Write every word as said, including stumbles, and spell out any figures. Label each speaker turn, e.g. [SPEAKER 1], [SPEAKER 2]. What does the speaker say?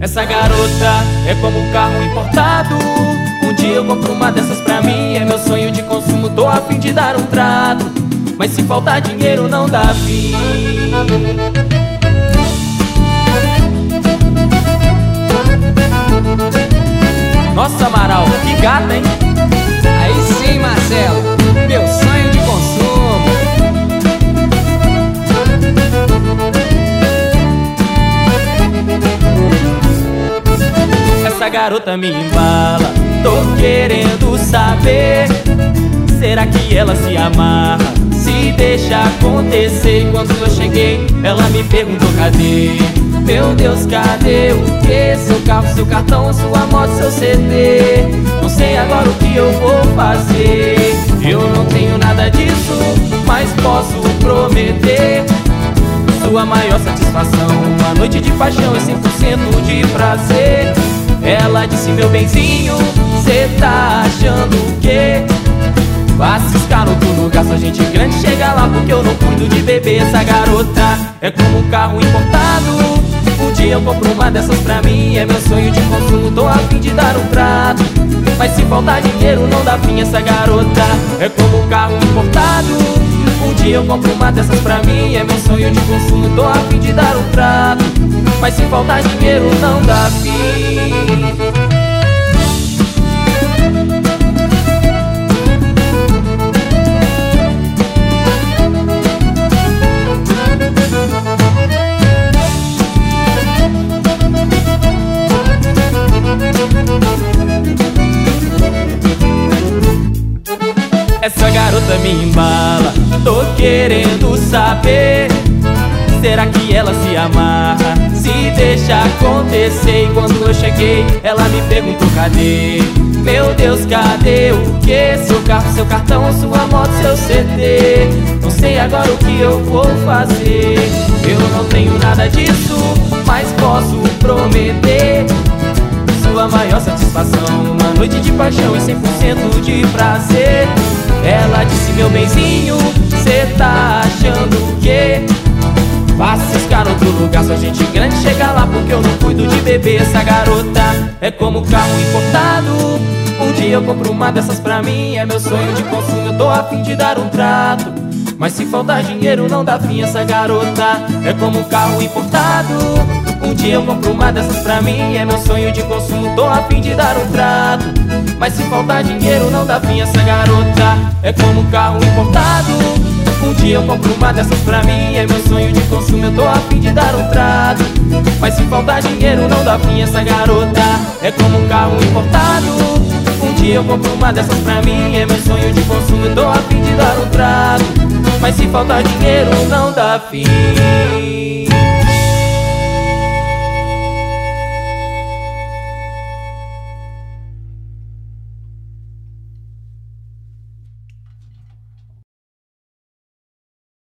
[SPEAKER 1] Essa garota é como um carro importado. Um dia eu compro uma dessas pra mim. É meu sonho de consumo, tô a fim de dar um trato. Mas se faltar dinheiro não dá fim. Nossa, Amaral, que gata, hein?
[SPEAKER 2] Aí sim, Marcelo, meu sonho de consumo.
[SPEAKER 1] Essa garota me embala, tô querendo saber. Será que ela se amarra? Se deixa acontecer. E quando eu cheguei, ela me perguntou cadê? Meu Deus, cadê o quê? Seu carro, seu cartão, sua moto, seu C D. Não sei agora o que eu vou fazer. Eu não tenho nada disso, mas posso prometer sua maior satisfação. Uma noite de paixão e cem por cento de prazer. Ela disse, meu benzinho, cê tá achando o quê? Vá ciscar no outro lugar, só gente grande chega lá, porque eu não cuido de bebê. Essa garota é como um carro importado. Um dia eu compro uma dessas pra mim. É meu sonho de consumo, tô a fim de dar um trato. Mas se faltar dinheiro não dá fim. Essa garota é como um carro importado. Um dia eu compro uma dessas pra mim. É meu sonho de consumo, tô a fim de dar um trato. Mas se faltar dinheiro não dá fim. Essa garota me embala, tô querendo saber. Será que ela se amarra? Se deixa acontecer. E quando eu cheguei, ela me perguntou cadê? Meu Deus, cadê o quê? Seu carro, seu cartão, sua moto, seu C D. Não sei agora o que eu vou fazer. Eu não tenho nada disso, mas posso prometer sua maior satisfação. Uma noite de paixão e cem por cento de prazer. Ela disse, meu benzinho, cê tá achando o quê? Vá ciscar outro lugar, só gente grande chega lá, porque eu não cuido de bebê. Essa garota é como um carro importado. Um dia eu compro uma dessas pra mim. É meu sonho de consumo, eu tô a fim de dar um trato. Mas se faltar dinheiro não dá fim. Essa garota é como um carro importado. Um dia eu compro uma dessas pra mim. É meu sonho de consumo, tô a fim de dar um trato. Mas se faltar dinheiro não dá fim. Essa garota é como um carro importado. Um dia eu compro uma dessas pra mim. É meu sonho de consumo, eu tô a fim de dar um trato. Mas se faltar dinheiro não dá fim. Essa garota é como um carro importado. Um dia eu compro uma dessas pra mim. É meu sonho de consumo, eu tô a fim de dar um trato. Mas se faltar dinheiro não dá fim.